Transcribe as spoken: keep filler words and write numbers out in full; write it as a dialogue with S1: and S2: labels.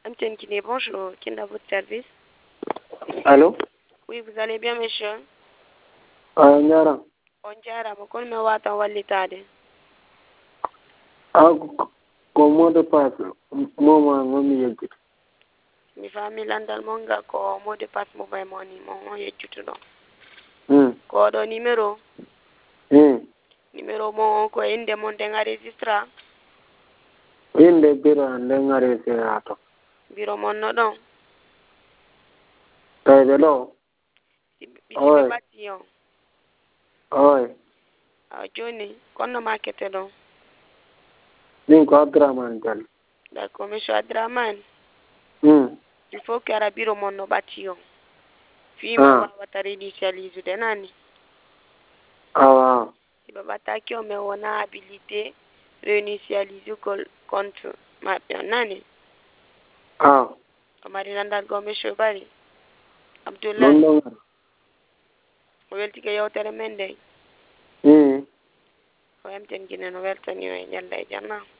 S1: Amtienne Guinée, bonjour. Qui est à votre service?
S2: Allô?
S1: Oui, vous allez bien, monsieur?
S2: Ah, Nyara.
S1: On jarama kono mi watan wallitade.
S2: Ah, ko mot de passe moma ngomi yejjit.
S1: Mi fami landal monga ko mot de passe mo bay moni mo yejjutudo.
S2: Hmm.
S1: Ko do numéro?
S2: Hmm.
S1: Numéro mo ko inde mon de registra.
S2: Inde biro ndengare se ato.
S1: Biro mon no don.
S2: Tayde lo.
S1: Bisibe batiyon.
S2: Oy.
S1: Ah, Johnny, kono markete don.
S2: Din ko Abdraman Jali.
S1: D'accord, monsieur Adraman.
S2: Hmm.
S1: Il faut que ara biro mon no batiyon. Fi
S2: Ah.
S1: ma wawata réinitialiser de nani.
S2: Ah.
S1: Siba bataki o me wona habilité réinitialiser col compte ma nani.
S2: Ah.
S1: Amari landal go monsieur Bari. Abdullah.
S2: Mondongar.
S1: Welti ke yewtere men dey.
S2: Hmm.
S1: O Amtienne Guinée no weltani o e ñalla e janna.